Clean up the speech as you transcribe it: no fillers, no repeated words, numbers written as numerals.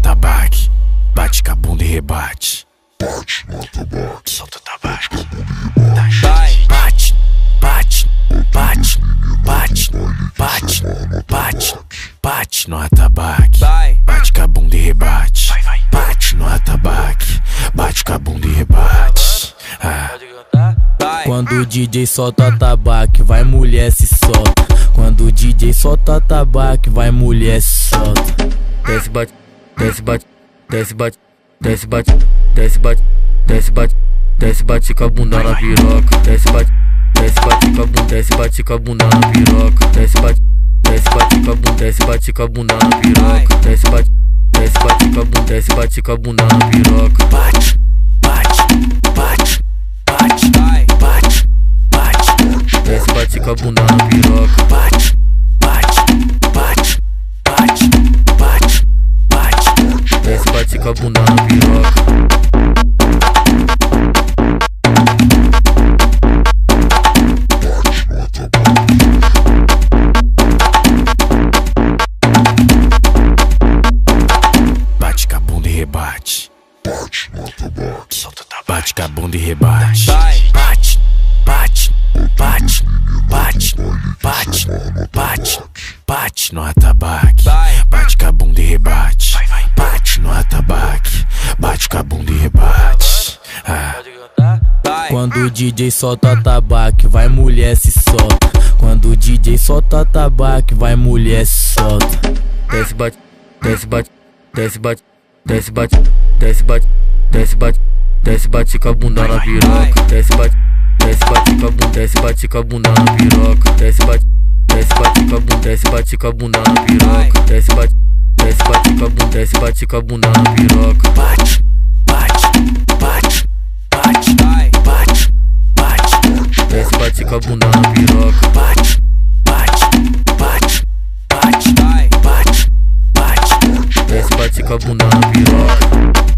atabaque, bate com a bunda e rebate. Bate no atabaque, Solta o tabaque. bate Bate, bate, bate, bate, bate, bate, bate no atabaque, bate com a bunda e rebate. Bate no atabaque, bate com a bunda e rebate. Quando o DJ solta atabaque, vai mulher se solta. Quando o DJ solta atabaque, vai mulher se solta. Desce bate, desce bate, desce bate, desce bate, desce bate, desce bate, desce bate com a bunda na piroca. Desce bate, desce bate com a bunda, desce bate com a bunda na piroca. Desce bate, desce bate com a bunda, desce bate com a bunda na piroca. Desce bate, desce bate com a bunda, desce bate com a bunda na piroca. Bate, bate, bate, bate, bate, bate, Desce bate com a bunda na piroca. bate, bate, bate, bate, bate, bate. Desce bate com a bunda na piroca. Bate com a bunda e rebate. bate no atabaque, Solta o tabaque. Bate com a bunda e rebate. Bate, bate, bate, bate, bate, bate, bate no atabaque, bate com a bunda e rebate. Bate no atabaque, bate com a bunda e rebate. Quando o DJ solta atabaque, vai mulher se solta. Quando o DJ solta atabaque, vai mulher se solta. Desce bate, desce bate, desce bate, desce bate, desce bate, desce bate, desce bate com a bunda na piroca. Desce bate, desce bate com a bunda, desce bate com a bunda na piroca. Desce bate, desce bate com a bunda, desce bate com a bunda na piroca. Desce bate, desce bate com a bunda, desce bate com a bunda na piroca. Bate, bate, bate, bate, bate, bate, Desce bate com a bunda na piroca. bate, bate, bate, bate, bate, bate. Desce bate com a bunda na piroca.